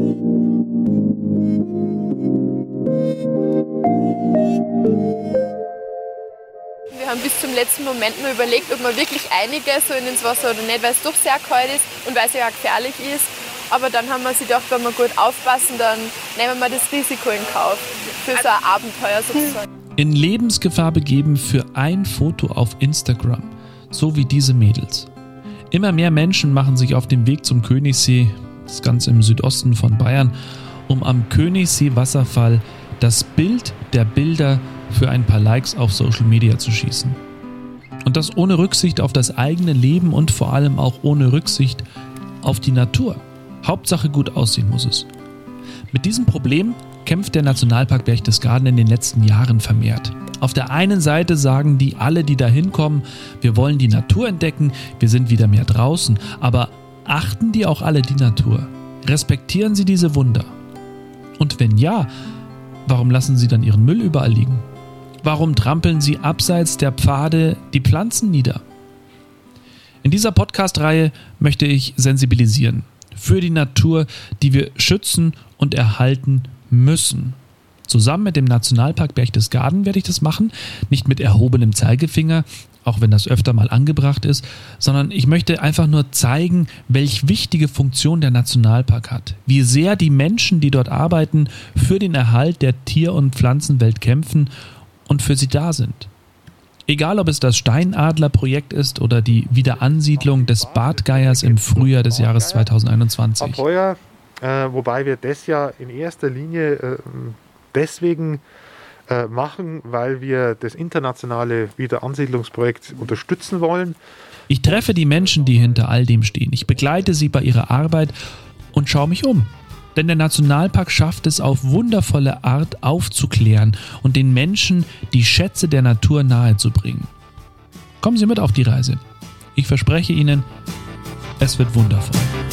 Wir haben bis zum letzten Moment nur überlegt, ob wir wirklich einige sollen ins Wasser oder nicht, weil es doch sehr kalt ist und weil es ja auch gefährlich ist. Aber dann haben wir sich gedacht, wenn wir gut aufpassen, dann nehmen wir das Risiko in Kauf für so ein Abenteuer sozusagen. In Lebensgefahr begeben für ein Foto auf Instagram, so wie diese Mädels. Immer mehr Menschen machen sich auf den Weg zum Königssee, das Ganze im Südosten von Bayern, um am Königssee-Wasserfall das Bild der Bilder für ein paar Likes auf Social Media zu schießen. Und das ohne Rücksicht auf das eigene Leben und vor allem auch ohne Rücksicht auf die Natur. Hauptsache gut aussehen muss es. Mit diesem Problem kämpft der Nationalpark Berchtesgaden in den letzten Jahren vermehrt. Auf der einen Seite sagen die alle, die da hinkommen, wir wollen die Natur entdecken, wir sind wieder mehr draußen. Aber achten die auch alle die Natur? Respektieren sie diese Wunder? Und wenn ja, warum lassen sie dann ihren Müll überall liegen? Warum trampeln sie abseits der Pfade die Pflanzen nieder? In dieser Podcast-Reihe möchte ich sensibilisieren für die Natur, die wir schützen und erhalten müssen. Zusammen mit dem Nationalpark Berchtesgaden werde ich das machen, nicht mit erhobenem Zeigefinger, auch wenn das öfter mal angebracht ist, sondern ich möchte einfach nur zeigen, welche wichtige Funktion der Nationalpark hat, wie sehr die Menschen, die dort arbeiten, für den Erhalt der Tier- und Pflanzenwelt kämpfen und für sie da sind. Egal, ob es das Steinadler-Projekt ist oder die Wiederansiedlung des Bartgeiers im Frühjahr des Jahres 2021. Ab heuer, wobei wir das ja in erster Linie deswegen machen, weil wir das internationale Wiederansiedlungsprojekt unterstützen wollen. Ich treffe die Menschen, die hinter all dem stehen. Ich begleite sie bei ihrer Arbeit und schaue mich um. Denn der Nationalpark schafft es auf wundervolle Art aufzuklären und den Menschen die Schätze der Natur nahezubringen. Kommen Sie mit auf die Reise. Ich verspreche Ihnen, es wird wundervoll.